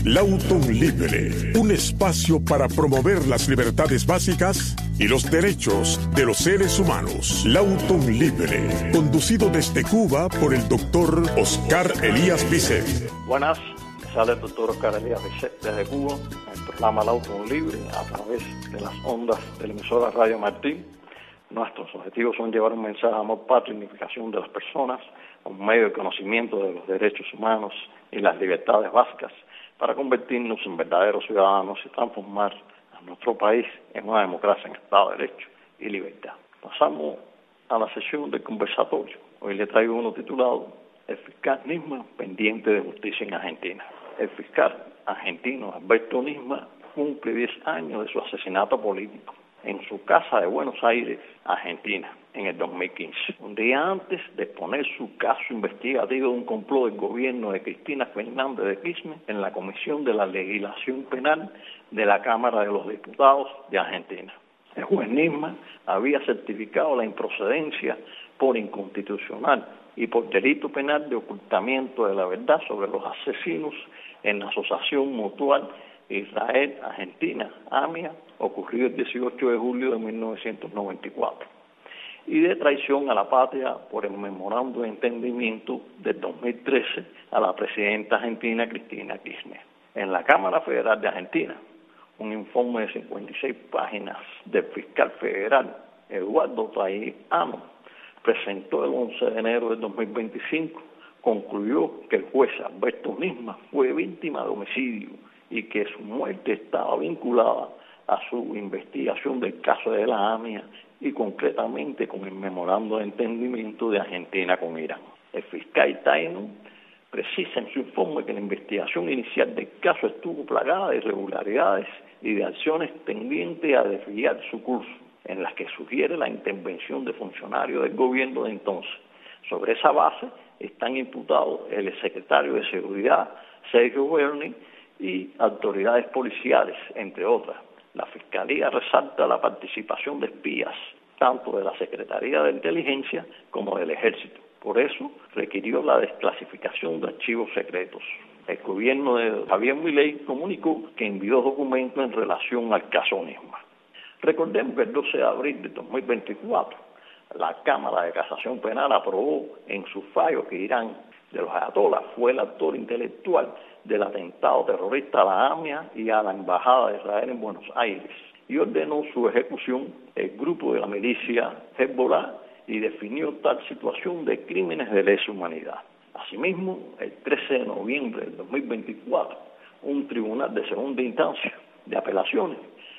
Lauton Libre, un espacio para promover las libertades básicas y los derechos de los seres humanos. Lauton Libre, conducido desde Cuba por el doctor Oscar Elías Bicet. Buenas, me sale el doctor Oscar Elías Bicet desde Cuba, en el programa Lauton Libre, a través de las ondas de la emisora Radio Martín. Nuestros objetivos son llevar un mensaje de amor patrio y dignificación de las personas, un medio de conocimiento de los derechos humanos y las libertades básicas, para convertirnos en verdaderos ciudadanos y transformar a nuestro país en una democracia en Estado de Derecho y libertad. Pasamos a la sesión del conversatorio. Hoy le traigo uno titulado El fiscal Nisma pendiente de justicia en Argentina. El fiscal argentino Alberto Nisma cumple 10 años de su asesinato político en su casa de Buenos Aires, Argentina, en el 2015. Un día antes de exponer su caso investigativo de un complot del gobierno de Cristina Fernández de Kirchner en la Comisión de la Legislación Penal de la Cámara de los Diputados de Argentina. El juez Nisma había certificado la improcedencia por inconstitucional y por delito penal de ocultamiento de la verdad sobre los asesinos en la Asociación Mutual Israel-Argentina, AMIA, ocurrido el 18 de julio de 1994, y de traición a la patria por el memorando de entendimiento del 2013 a la presidenta argentina Cristina Kirchner. En la Cámara Federal de Argentina, un informe de 56 páginas del fiscal federal Eduardo Traiano, presentó el 11 de enero del 2025, concluyó que el juez Alberto Nisma fue víctima de homicidio y que su muerte estaba vinculada a su investigación del caso de la AMIA y concretamente con el memorando de entendimiento de Argentina con Irán. El fiscal Taino precisa en su informe que la investigación inicial del caso estuvo plagada de irregularidades y de acciones tendientes a desviar su curso, en las que sugiere la intervención de funcionarios del gobierno de entonces. Sobre esa base están imputados el secretario de Seguridad, Sergio Berni, y autoridades policiales, entre otras. La Fiscalía resalta la participación de espías, tanto de la Secretaría de Inteligencia como del Ejército. Por eso requirió la desclasificación de archivos secretos. El gobierno de Javier Milei comunicó que envió documentos en relación al caso Nisma. Recordemos que el 12 de abril de 2024, la Cámara de Casación Penal aprobó en su fallo que Irán de los ayatolás fue el actor intelectual del atentado terrorista a la AMIA y a la Embajada de Israel en Buenos Aires, y ordenó su ejecución el grupo de la milicia Hezbollah y definió tal situación de crímenes de lesa humanidad. Asimismo, el 13 de noviembre del 2024, un tribunal de segunda instancia de apelaciones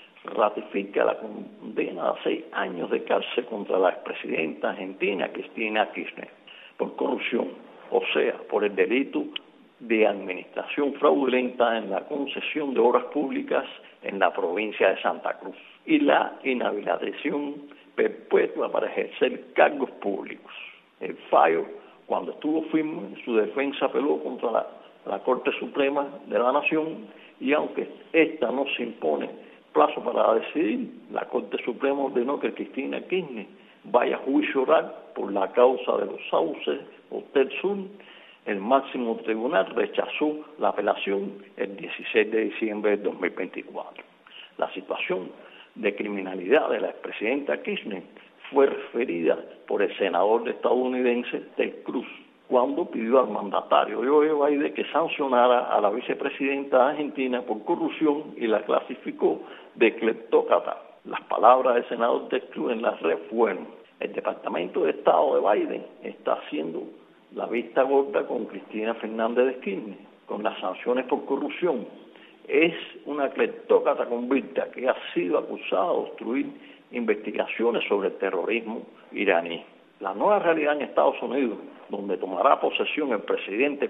ratifica la condena a 6 años de cárcel contra la expresidenta argentina Cristina Kirchner por corrupción, o sea, por el delito de administración fraudulenta en la concesión de obras públicas en la provincia de Santa Cruz y la inhabilitación perpetua para ejercer cargos públicos. El fallo, cuando estuvo firme, su defensa apeló contra la Corte Suprema de la Nación y aunque esta no se impone plazo para decidir, la Corte Suprema ordenó que Cristina Kirchner vaya a juicio oral por la causa de los sauces Hotel Sur. El máximo tribunal rechazó la apelación el 16 de diciembre del 2024. La situación de criminalidad de la expresidenta Kirchner fue referida por el senador estadounidense Ted Cruz, cuando pidió al mandatario Joe Biden que sancionara a la vicepresidenta argentina por corrupción y la clasificó de cleptócrata. Las palabras del senador Ted Cruz en la red fueron: el Departamento de Estado de Biden está haciendo la vista gorda con Cristina Fernández de Kirchner, con las sanciones por corrupción. Es una cleptócrata convicta que ha sido acusada de obstruir investigaciones sobre el terrorismo iraní. La nueva realidad en Estados Unidos, donde tomará posesión el presidente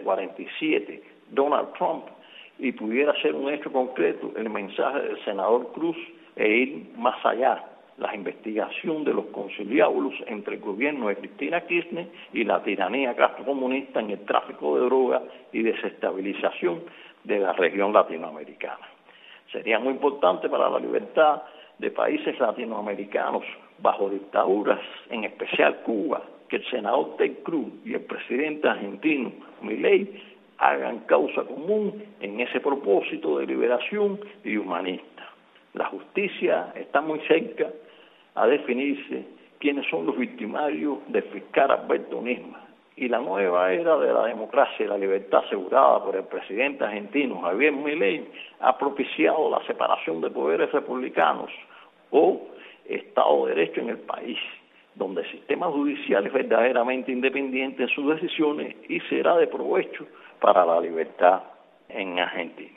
47, Donald Trump, y pudiera ser un hecho concreto el mensaje del senador Cruz e ir más allá, la investigación de los conciliábulos entre el gobierno de Cristina Kirchner y la tiranía castrocomunista en el tráfico de drogas y desestabilización de la región latinoamericana. Sería muy importante para la libertad de países latinoamericanos bajo dictaduras, en especial Cuba, que el senador Ted Cruz y el presidente argentino Milei hagan causa común en ese propósito de liberación y humanista. La justicia está muy cerca a definirse quiénes son los victimarios del fiscal Alberto Nisma, y la nueva era de la democracia y la libertad asegurada por el presidente argentino Javier Milei ha propiciado la separación de poderes republicanos o Estado de Derecho en el país, donde el sistema judicial es verdaderamente independiente en sus decisiones y será de provecho para la libertad en Argentina.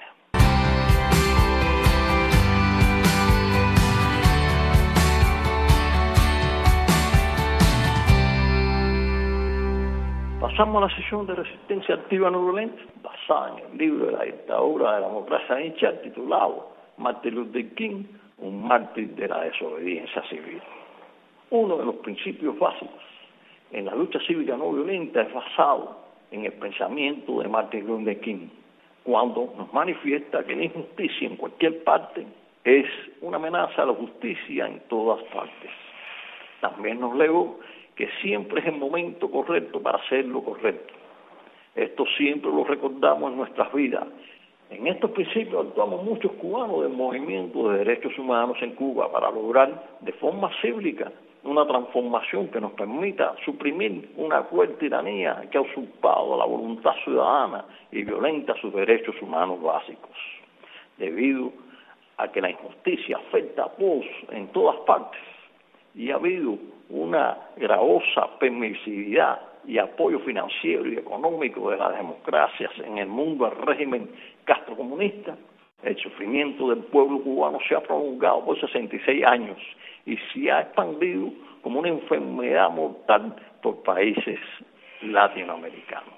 Pasamos a la sesión de resistencia activa no violenta, basada en el libro de la dictadura de la democracia de Chávez, titulado Martin Luther King, un mártir de la desobediencia civil. Uno de los principios básicos en la lucha cívica no violenta es basado en el pensamiento de Martin Luther King, cuando nos manifiesta que la injusticia en cualquier parte es una amenaza a la justicia en todas partes. También nos legó que siempre es el momento correcto para hacer lo correcto. Esto siempre lo recordamos en nuestras vidas. En estos principios actuamos muchos cubanos del movimiento de derechos humanos en Cuba para lograr de forma cívica una transformación que nos permita suprimir una cruel tiranía que ha usurpado la voluntad ciudadana y violenta sus derechos humanos básicos. Debido a que la injusticia afecta a todos en todas partes y ha habido una gravosa permisividad y apoyo financiero y económico de las democracias en el mundo al régimen castrocomunista, el sufrimiento del pueblo cubano se ha prolongado por 66 años y se ha expandido como una enfermedad mortal por países latinoamericanos.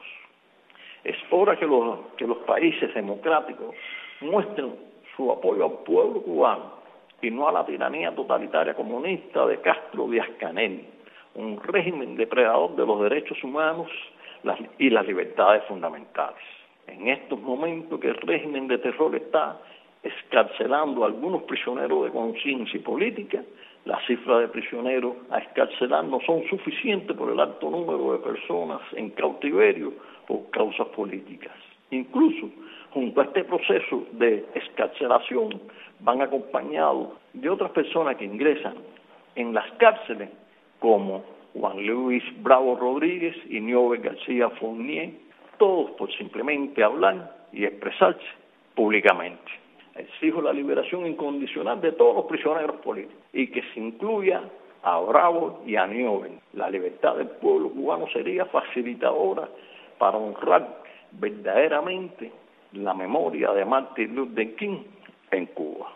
Es hora que los países democráticos muestren su apoyo al pueblo cubano y no a la tiranía totalitaria comunista de Castro Díaz-Canel, un régimen depredador de los derechos humanos y las libertades fundamentales. En estos momentos que el régimen de terror está excarcelando a algunos prisioneros de conciencia y política, las cifras de prisioneros a excarcelar no son suficientes por el alto número de personas en cautiverio por causas políticas. Incluso, junto a este proceso de excarcelación, van acompañados de otras personas que ingresan en las cárceles, como Juan Luis Bravo Rodríguez y Niobe García Fournier, todos por simplemente hablar y expresarse públicamente. Exijo la liberación incondicional de todos los prisioneros políticos y que se incluya a Bravo y a Niobe. La libertad del pueblo cubano sería facilitadora para honrar verdaderamente la memoria de Martin Luther King en Cuba.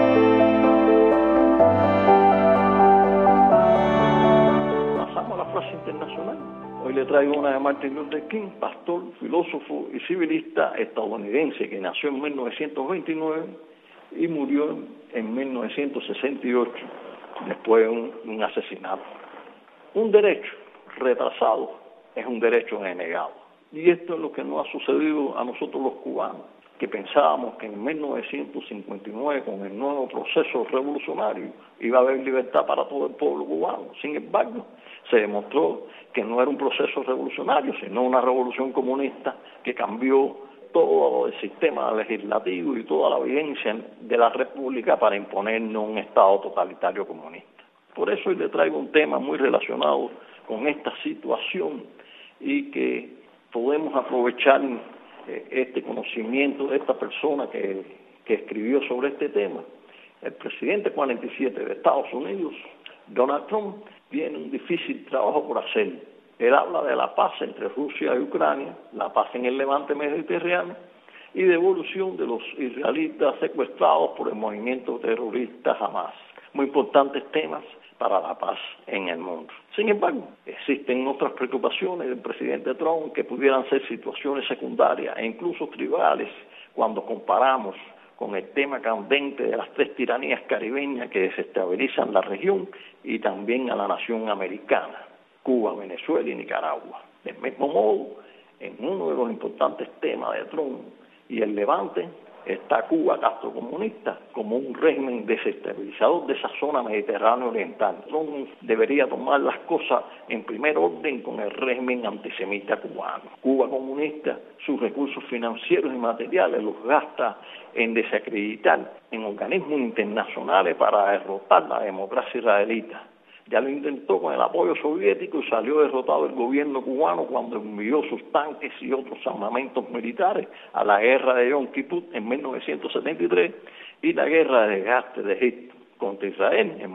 Pasamos a la frase internacional. Hoy le traigo una de Martin Luther King, pastor, filósofo y civilista estadounidense que nació en 1929 y murió en 1968 después de un asesinato. Un derecho retrasado es un derecho denegado. Y esto es lo que nos ha sucedido a nosotros los cubanos, que pensábamos que en 1959, con el nuevo proceso revolucionario, iba a haber libertad para todo el pueblo cubano. Sin embargo, se demostró que no era un proceso revolucionario, sino una revolución comunista que cambió todo el sistema legislativo y toda la vigencia de la República para imponernos un Estado totalitario comunista. Por eso hoy le traigo un tema muy relacionado con esta situación y que podemos aprovechar este conocimiento de esta persona que escribió sobre este tema. El presidente 47 de Estados Unidos, Donald Trump, tiene un difícil trabajo por hacer. Él habla de la paz entre Rusia y Ucrania, la paz en el levante mediterráneo y devolución de los israelitas secuestrados por el movimiento terrorista Hamas. Muy importantes temas para la paz en el mundo. Sin embargo, existen otras preocupaciones del presidente Trump que pudieran ser situaciones secundarias e incluso tribales cuando comparamos con el tema candente de las tres tiranías caribeñas que desestabilizan la región y también a la nación americana, Cuba, Venezuela y Nicaragua. Del mismo modo, en uno de los importantes temas de Trump y el levante, está Cuba castrocomunista como un régimen desestabilizador de esa zona mediterránea oriental. Trump debería tomar las cosas en primer orden con el régimen antisemita cubano. Cuba comunista, sus recursos financieros y materiales los gasta en desacreditar en organismos internacionales para derrotar la democracia israelita. Ya lo intentó con el apoyo soviético y salió derrotado el gobierno cubano cuando envió sus tanques y otros armamentos militares a la guerra de Yom Kippur en 1973 y la guerra de desgaste de Egipto contra Israel en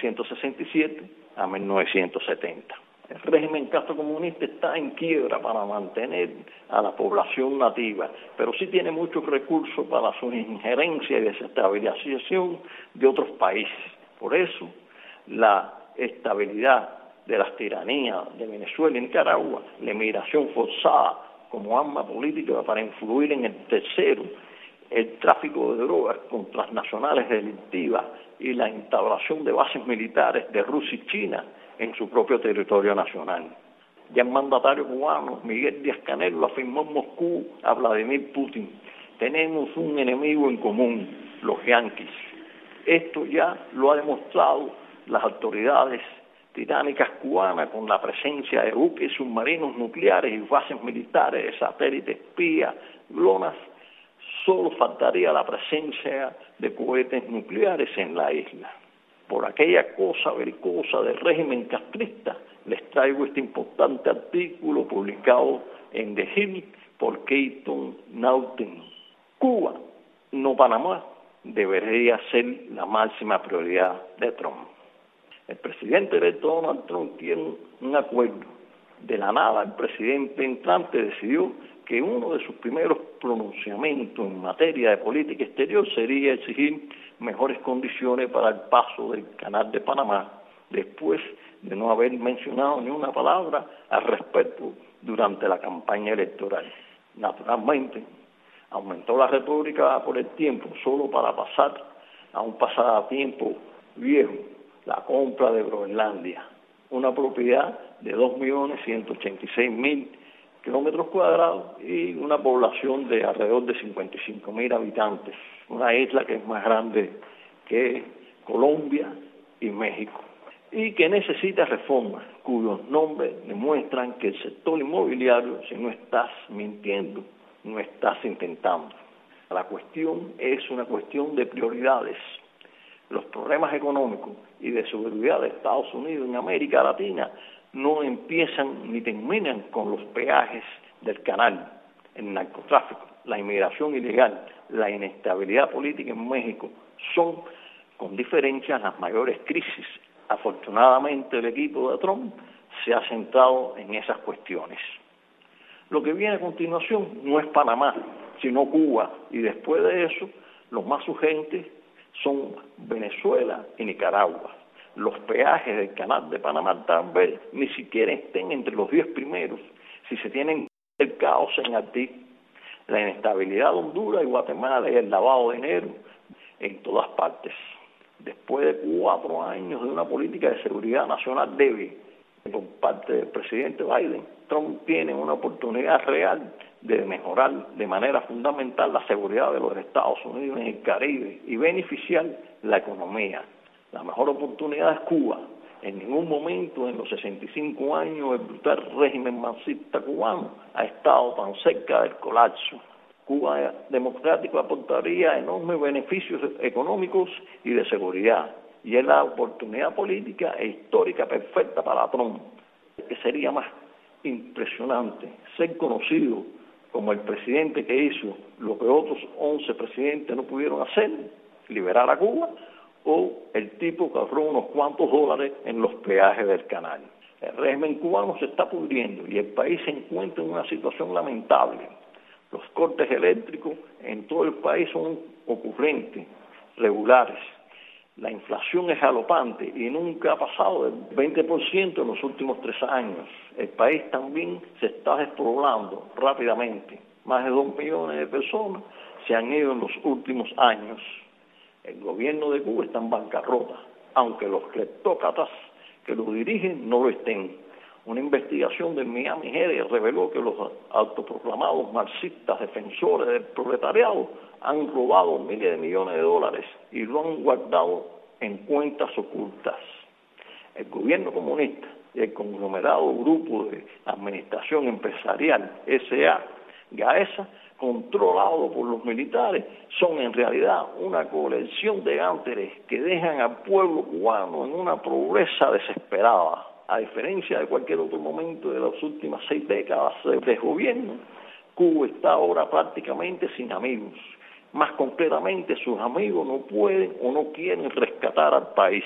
1967 a 1970. El régimen castrocomunista está en quiebra para mantener a la población nativa, pero sí tiene muchos recursos para su injerencia y desestabilización de otros países. Por eso, la estabilidad de las tiranías de Venezuela y Nicaragua, la emigración forzada como arma política para influir en el tercero, el tráfico de drogas con transnacionales delictivas y la instauración de bases militares de Rusia y China en su propio territorio nacional. Ya el mandatario cubano Miguel Díaz-Canel lo afirmó en Moscú a Vladimir Putin: tenemos un enemigo en común, los yanquis. Esto ya lo ha demostrado las autoridades tiránicas cubanas con la presencia de buques submarinos nucleares y bases militares de satélites espías, GLONASS. Solo faltaría la presencia de cohetes nucleares en la isla. Por aquella cosa belicosa del régimen castrista, les traigo este importante artículo publicado en The Hill por Keaton Naughton. Cuba, no Panamá, debería ser la máxima prioridad de Trump. El presidente electo Donald Trump tiene un acuerdo. De la nada, el presidente entrante decidió que uno de sus primeros pronunciamientos en materia de política exterior sería exigir mejores condiciones para el paso del Canal de Panamá, después de no haber mencionado ni una palabra al respecto durante la campaña electoral. Naturalmente, aumentó la retórica por el tiempo, solo para pasar a un pasatiempo viejo: la compra de Groenlandia, una propiedad de 2.186.000 kilómetros cuadrados y una población de alrededor de 55.000 habitantes, una isla que es más grande que Colombia y México, y que necesita reformas, cuyos nombres demuestran que el sector inmobiliario, si no estás mintiendo, no estás intentando. La cuestión es una cuestión de prioridades. Los problemas económicos y de seguridad de Estados Unidos en América Latina no empiezan ni terminan con los peajes del canal, el narcotráfico, la inmigración ilegal, la inestabilidad política en México son, con diferencia, las mayores crisis. Afortunadamente, el equipo de Trump se ha centrado en esas cuestiones. Lo que viene a continuación no es Panamá, sino Cuba, y después de eso, los más urgentes son Venezuela y Nicaragua. Los peajes del Canal de Panamá tal vez ni siquiera estén entre los 10 primeros, si se tienen el caos en Haití, la inestabilidad de Honduras y Guatemala y el lavado de dinero en todas partes. Después de 4 años de una política de seguridad nacional débil por parte del presidente Biden, Trump tiene una oportunidad real de mejorar de manera fundamental la seguridad de los Estados Unidos en el Caribe y beneficiar la economía. La mejor oportunidad es Cuba. En ningún momento en los 65 años el brutal régimen marxista cubano ha estado tan cerca del colapso. Cuba democrático aportaría enormes beneficios económicos y de seguridad, y es la oportunidad política e histórica perfecta para Trump, que sería más impresionante ser conocido como el presidente que hizo lo que otros 11 presidentes no pudieron hacer, liberar a Cuba, o el tipo que ahorró unos cuantos dólares en los peajes del canal. El régimen cubano se está pudriendo y el país se encuentra en una situación lamentable. Los cortes eléctricos en todo el país son ocurrentes, regulares. La inflación es galopante y nunca ha pasado del 20% en los últimos 3 años. El país también se está despoblando rápidamente. Más de 2 millones de personas se han ido en los últimos años. El gobierno de Cuba está en bancarrota, aunque los cleptócratas que lo dirigen no lo estén. Una investigación del Miami Herald reveló que los autoproclamados marxistas defensores del proletariado han robado miles de millones de dólares y lo han guardado en cuentas ocultas. El gobierno comunista y el conglomerado Grupo de Administración Empresarial S.A., GAESA, controlado por los militares, son en realidad una colección de gánsteres que dejan al pueblo cubano en una pobreza desesperada. A diferencia de cualquier otro momento de las últimas 6 décadas de gobierno, Cuba está ahora prácticamente sin amigos. Más concretamente, sus amigos no pueden o no quieren rescatar al país.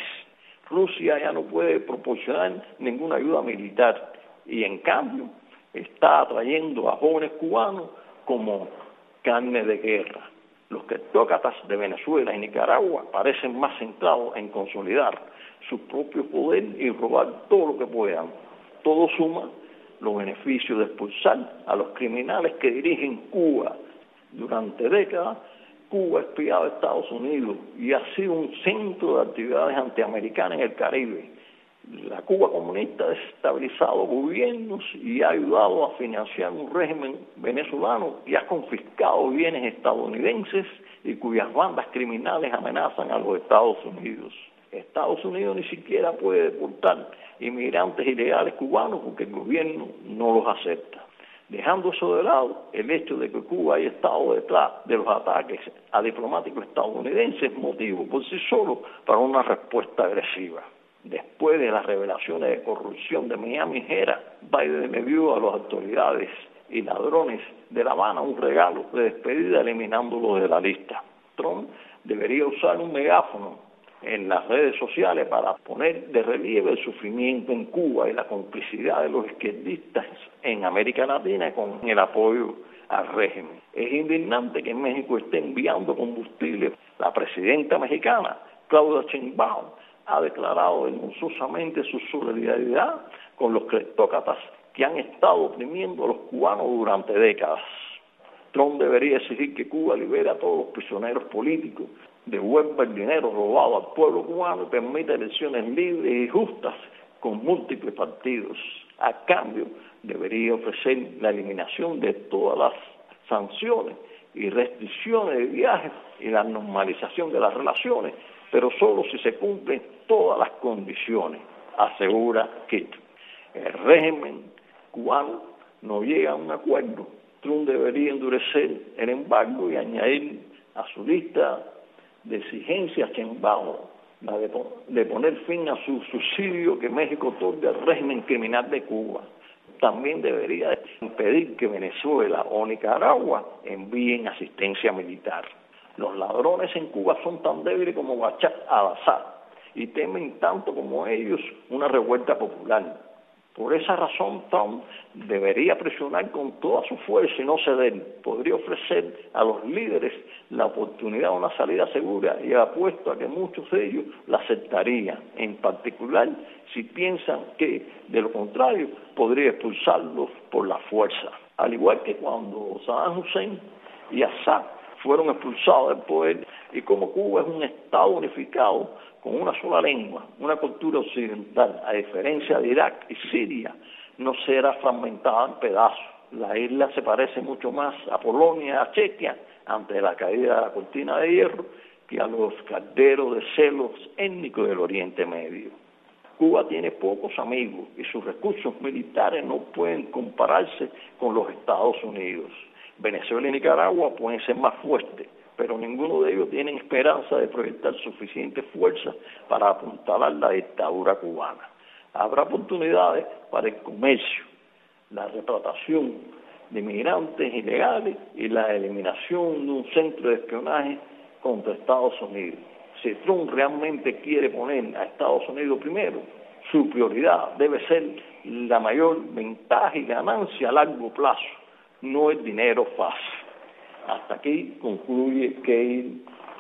Rusia ya no puede proporcionar ninguna ayuda militar y, en cambio, está atrayendo a jóvenes cubanos como carne de guerra. Los tectócratas de Venezuela y Nicaragua parecen más centrados en consolidar su propio poder y robar todo lo que puedan. Todo suma los beneficios de expulsar a los criminales que dirigen Cuba. Durante décadas, Cuba ha espiado a Estados Unidos y ha sido un centro de actividades antiamericanas en el Caribe. La Cuba comunista ha desestabilizado gobiernos y ha ayudado a financiar un régimen venezolano y ha confiscado bienes estadounidenses y cuyas bandas criminales amenazan a los Estados Unidos. Estados Unidos ni siquiera puede deportar inmigrantes ilegales cubanos porque el gobierno no los acepta. Dejando eso de lado, el hecho de que Cuba haya estado detrás de los ataques a diplomáticos estadounidenses es motivo por sí solo para una respuesta agresiva. Después de las revelaciones de corrupción de Miami Herald, Biden le dio a las autoridades y ladrones de La Habana un regalo de despedida eliminándolos de la lista. Trump debería usar un megáfono en las redes sociales para poner de relieve el sufrimiento en Cuba y la complicidad de los izquierdistas en América Latina con el apoyo al régimen. Es indignante que México esté enviando combustible. La presidenta mexicana, Claudia Sheinbaum, ha declarado vergonzosamente su solidaridad con los cleptócratas que han estado oprimiendo a los cubanos durante décadas. Trump debería exigir que Cuba libere a todos los prisioneros políticos, devuelva el dinero robado al pueblo cubano y permita elecciones libres y justas con múltiples partidos. A cambio, debería ofrecer la eliminación de todas las sanciones y restricciones de viajes y la normalización de las relaciones, pero solo si se cumplen todas las condiciones, asegura Kit. El régimen cubano no llega a un acuerdo. Trump debería endurecer el embargo y añadir a su lista de exigencias Sheinbaum la de poner fin a su subsidio que México otorga al régimen criminal de Cuba. También debería impedir que Venezuela o Nicaragua envíen asistencia militar. Los ladrones en Cuba son tan débiles como Bashar al-Assad y temen tanto como ellos una revuelta popular. Por esa razón, Trump debería presionar con toda su fuerza y no ceder. Podría ofrecer a los líderes la oportunidad de una salida segura y apuesto a que muchos de ellos la aceptarían, en particular si piensan que, de lo contrario, podría expulsarlos por la fuerza. Al igual que cuando Saddam Hussein y Assad fueron expulsados del poder, y como Cuba es un Estado unificado con una sola lengua, una cultura occidental, a diferencia de Irak y Siria, no será fragmentada en pedazos. La isla se parece mucho más a Polonia, a Chequia, ante la caída de la cortina de hierro, que a los calderos de celos étnicos del Oriente Medio. Cuba tiene pocos amigos y sus recursos militares no pueden compararse con los Estados Unidos. Venezuela y Nicaragua pueden ser más fuertes, pero ninguno de ellos tiene esperanza de proyectar suficiente fuerza para apuntalar la dictadura cubana. Habrá oportunidades para el comercio, la repatriación de inmigrantes ilegales y la eliminación de un centro de espionaje contra Estados Unidos. Si Trump realmente quiere poner a Estados Unidos primero, su prioridad debe ser la mayor ventaja y ganancia a largo plazo, no el dinero fácil. Hasta aquí concluye Keil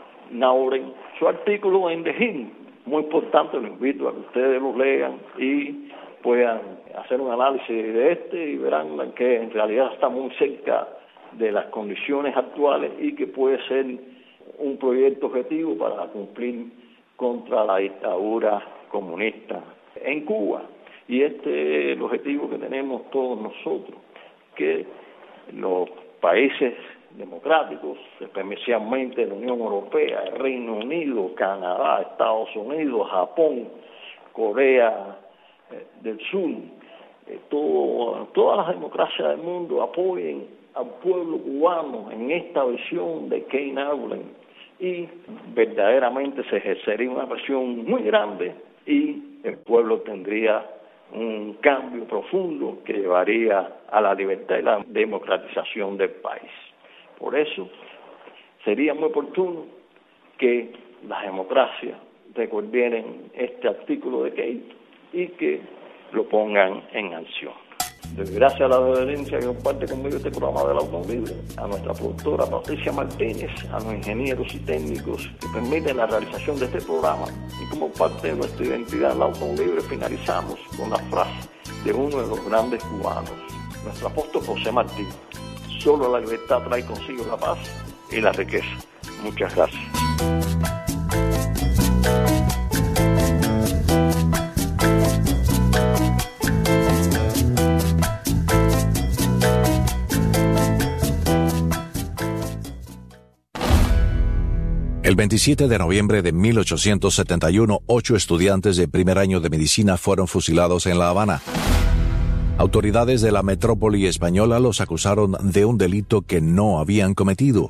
Nauren su artículo en The Hill. Muy importante, lo invito a que ustedes lo lean y puedan hacer un análisis de y verán que en realidad está muy cerca de las condiciones actuales y que puede ser un proyecto objetivo para cumplir contra la dictadura comunista en Cuba. Y este es el objetivo que tenemos todos nosotros, que los países democráticos, especialmente la Unión Europea, el Reino Unido, Canadá, Estados Unidos, Japón, Corea del Sur, todas las democracias del mundo apoyen al pueblo cubano en esta visión de Kate Arlen, y verdaderamente se ejercería una presión muy grande y el pueblo tendría un cambio profundo que llevaría a la libertad y la democratización del país. Por eso sería muy oportuno que las democracias recuerden este artículo de Kate y que lo pongan en acción. Gracias a la audiencia que comparte conmigo este programa del Auto Libre, a nuestra productora Patricia Martínez, a los ingenieros y técnicos que permiten la realización de este programa, y como parte de nuestra identidad del Auto Libre finalizamos con la frase de uno de los grandes cubanos, nuestro apóstol José Martí: solo la libertad trae consigo la paz y la riqueza. Muchas gracias. El 27 de noviembre de 1871, 8 estudiantes de primer año de medicina fueron fusilados en La Habana. Autoridades de la metrópoli española los acusaron de un delito que no habían cometido.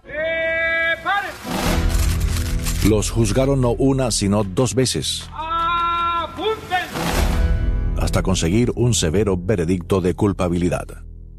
Los juzgaron no una, sino 2 veces, hasta conseguir un severo veredicto de culpabilidad.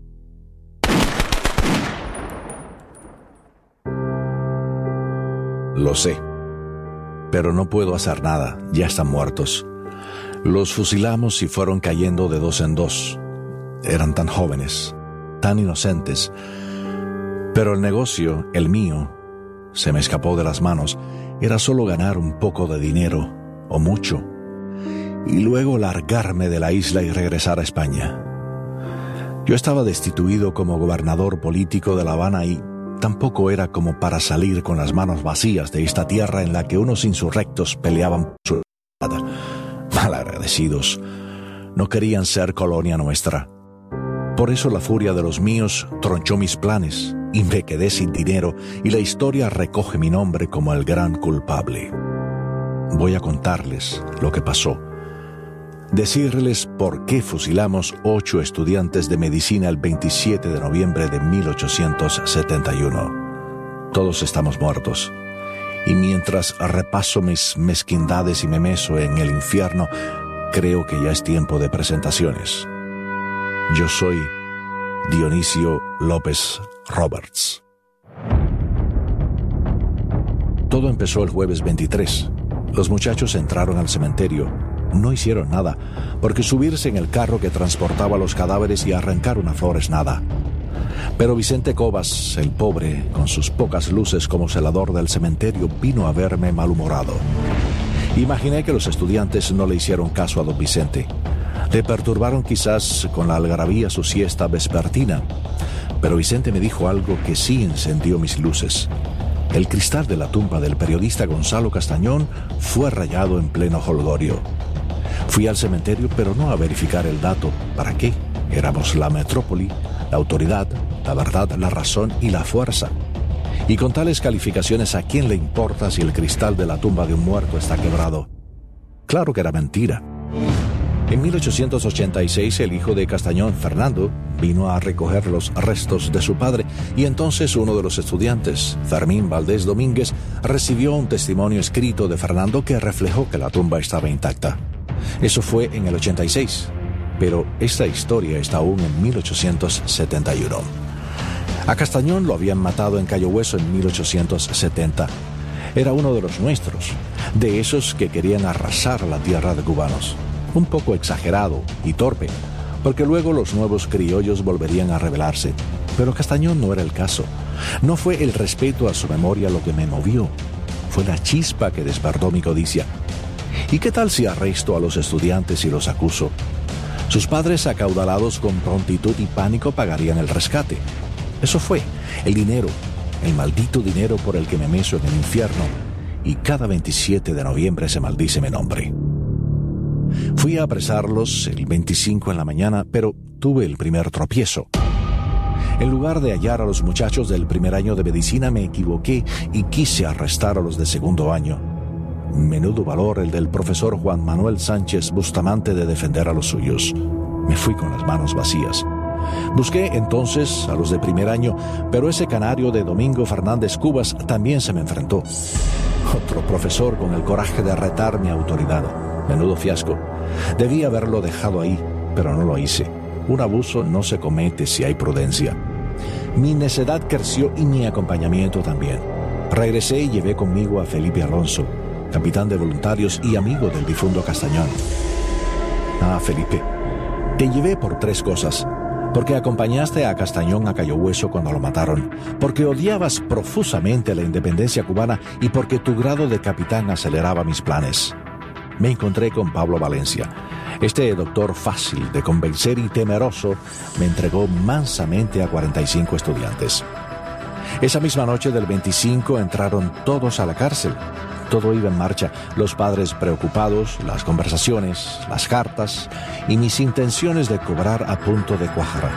Lo sé, pero no puedo hacer nada, ya están muertos. Los fusilamos y fueron cayendo de 2 en 2. Eran tan jóvenes, tan inocentes. Pero el negocio, el mío, se me escapó de las manos. Era solo ganar un poco de dinero, o mucho, y luego largarme de la isla y regresar a España. Yo estaba destituido como gobernador político de La Habana y tampoco era como para salir con las manos vacías de esta tierra en la que unos insurrectos peleaban por su libertad. Malagradecidos, no querían ser colonia nuestra. Por eso la furia de los míos tronchó mis planes y me quedé sin dinero, y la historia recoge mi nombre como el gran culpable. Voy a contarles lo que pasó, decirles por qué fusilamos 8 estudiantes de medicina el 27 de noviembre de 1871. Todos estamos muertos, y mientras repaso mis mezquindades y me meso en el infierno, creo que ya es tiempo de presentaciones. Yo soy Dionisio López Roberts. Todo empezó el jueves 23. Los muchachos entraron al cementerio. No hicieron nada, porque subirse en el carro que transportaba los cadáveres y arrancar una flor es nada. Pero Vicente Cobas, el pobre, con sus pocas luces como celador del cementerio, vino a verme malhumorado. Imaginé que los estudiantes no le hicieron caso a don Vicente. Le perturbaron quizás con la algarabía su siesta vespertina, pero Vicente me dijo algo que sí encendió mis luces. El cristal de la tumba del periodista Gonzalo Castañón fue rayado en pleno jolgorio. Fui al cementerio, pero no a verificar el dato. ¿Para qué? Éramos la metrópoli, la autoridad, la verdad, la razón y la fuerza. Y con tales calificaciones, ¿a quién le importa si el cristal de la tumba de un muerto está quebrado? Claro que era mentira. En 1886, el hijo de Castañón, Fernando, vino a recoger los restos de su padre, y entonces uno de los estudiantes, Fermín Valdés Domínguez, recibió un testimonio escrito de Fernando que reflejó que la tumba estaba intacta. Eso fue en el 86, pero esta historia está aún en 1871. A Castañón lo habían matado en Cayo Hueso en 1870. Era uno de los nuestros, de esos que querían arrasar la tierra de cubanos. Un poco exagerado y torpe, porque luego los nuevos criollos volverían a rebelarse. Pero Castañón no era el caso. No fue el respeto a su memoria lo que me movió, fue la chispa que despertó mi codicia. ¿Y qué tal si arresto a los estudiantes y los acuso? Sus padres, acaudalados con prontitud y pánico, pagarían el rescate. Eso fue, el dinero, el maldito dinero por el que me meso en el infierno, y cada 27 de noviembre se maldice mi nombre. Fui a apresarlos el 25 en la mañana, pero tuve el primer tropiezo. En lugar de hallar a los muchachos del primer año de medicina, me equivoqué y quise arrestar a los de segundo año. Menudo valor el del profesor Juan Manuel Sánchez Bustamante de defender a los suyos. Me fui con las manos vacías. Busqué entonces a los de primer año, pero ese canario de Domingo Fernández Cubas también se me enfrentó. Otro profesor con el coraje de retar mi autoridad. Menudo fiasco. Debí haberlo dejado ahí, pero no lo hice. Un abuso no se comete si hay prudencia. Mi necedad creció y mi acompañamiento también. Regresé y llevé conmigo a Felipe Alonso, capitán de voluntarios y amigo del difunto Castañón. Ah, Felipe, te llevé por 3 cosas. Porque acompañaste a Castañón a Cayo Hueso cuando lo mataron, porque odiabas profusamente la independencia cubana y porque tu grado de capitán aceleraba mis planes. Me encontré con Pablo Valencia. Este doctor fácil de convencer y temeroso me entregó mansamente a 45 estudiantes. Esa misma noche del 25 entraron todos a la cárcel. Todo iba en marcha, los padres preocupados, las conversaciones, las cartas y mis intenciones de cobrar a punto de cuajar.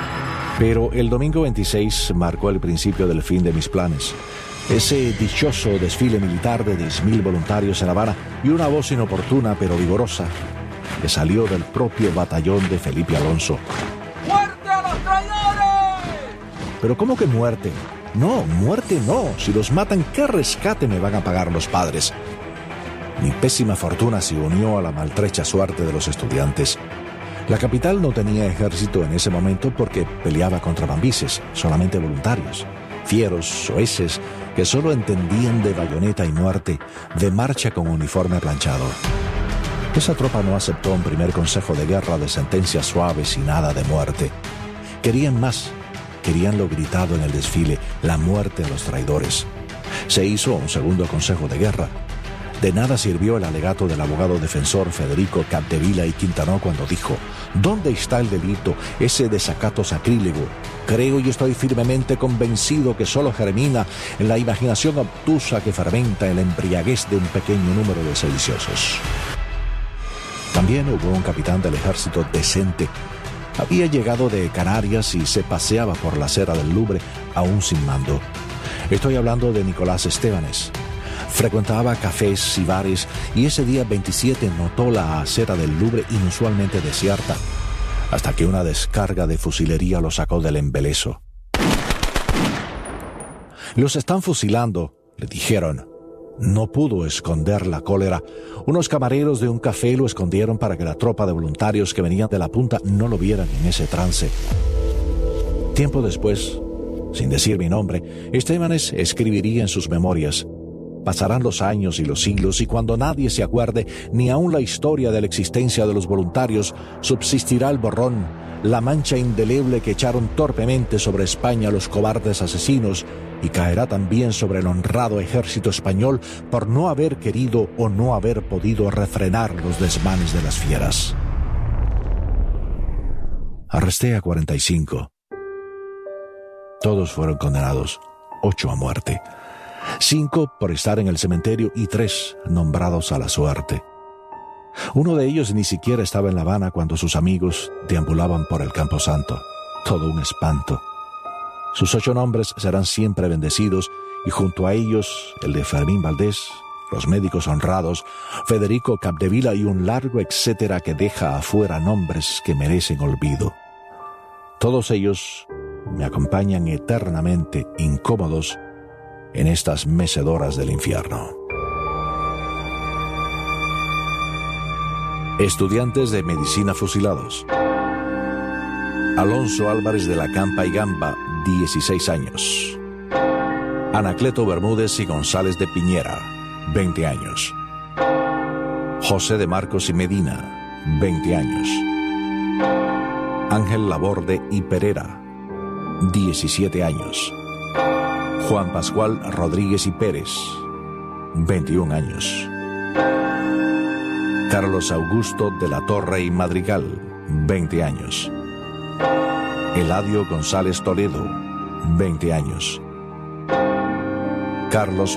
Pero el domingo 26 marcó el principio del fin de mis planes. Ese dichoso desfile militar de 10.000 voluntarios en La Habana y una voz inoportuna pero vigorosa que salió del propio batallón de Felipe Alonso. ¡Muerte a los traidores! ¿Pero cómo que muerte? No, muerte no. Si los matan, ¿qué rescate me van a pagar los padres? Mi pésima fortuna se unió a la maltrecha suerte de los estudiantes. La capital no tenía ejército en ese momento porque peleaba contra bambises, solamente voluntarios, fieros, soeces, que solo entendían de bayoneta y muerte, de marcha con uniforme planchado. Esa tropa no aceptó un primer consejo de guerra de sentencias suaves y nada de muerte. Querían más. Querían lo gritado en el desfile, la muerte a los traidores. Se hizo un segundo consejo de guerra. De nada sirvió el alegato del abogado defensor Federico Capdevila y Quintanó cuando dijo: ¿dónde está el delito, ese desacato sacrílego? Creo y estoy firmemente convencido que solo germina en la imaginación obtusa que fermenta en la embriaguez de un pequeño número de sediciosos. También hubo un capitán del ejército decente. Había llegado de Canarias y se paseaba por la acera del Louvre aún sin mando. Estoy hablando de Nicolás Estebanes. Frecuentaba cafés y bares y ese día 27 notó la acera del Louvre inusualmente desierta, hasta que una descarga de fusilería lo sacó del embeleso. «Los están fusilando», le dijeron. No pudo esconder la cólera. Unos camareros de un café lo escondieron para que la tropa de voluntarios que venían de la punta no lo vieran en ese trance. Tiempo después, sin decir mi nombre, Estebanes escribiría en sus memorias: pasarán los años y los siglos y cuando nadie se acuerde, ni aun la historia de la existencia de los voluntarios, subsistirá el borrón, la mancha indeleble que echaron torpemente sobre España los cobardes asesinos, y caerá también sobre el honrado ejército español por no haber querido o no haber podido refrenar los desmanes de las fieras. Arresté a 45. Todos fueron condenados, 8 a muerte, 5 por estar en el cementerio y 3 nombrados a la suerte. Uno de ellos ni siquiera estaba en La Habana cuando sus amigos deambulaban por el Camposanto. Todo un espanto. Sus 8 nombres serán siempre bendecidos y junto a ellos el de Fermín Valdés, los médicos honrados, Federico Capdevila y un largo etcétera que deja afuera nombres que merecen olvido. Todos ellos me acompañan eternamente incómodos en estas mecedoras del infierno. Estudiantes de medicina fusilados. Alonso Álvarez de la Campa y Gamba, 16 años. Anacleto Bermúdez y González de Piñera, 20 años. José de Marcos y Medina, 20 años. Ángel Laborde y Pereira, 17 años. Juan Pascual Rodríguez y Pérez, 21 años. Carlos Augusto de la Torre y Madrigal, 20 años. Eladio González Toledo, 20 años. Carlos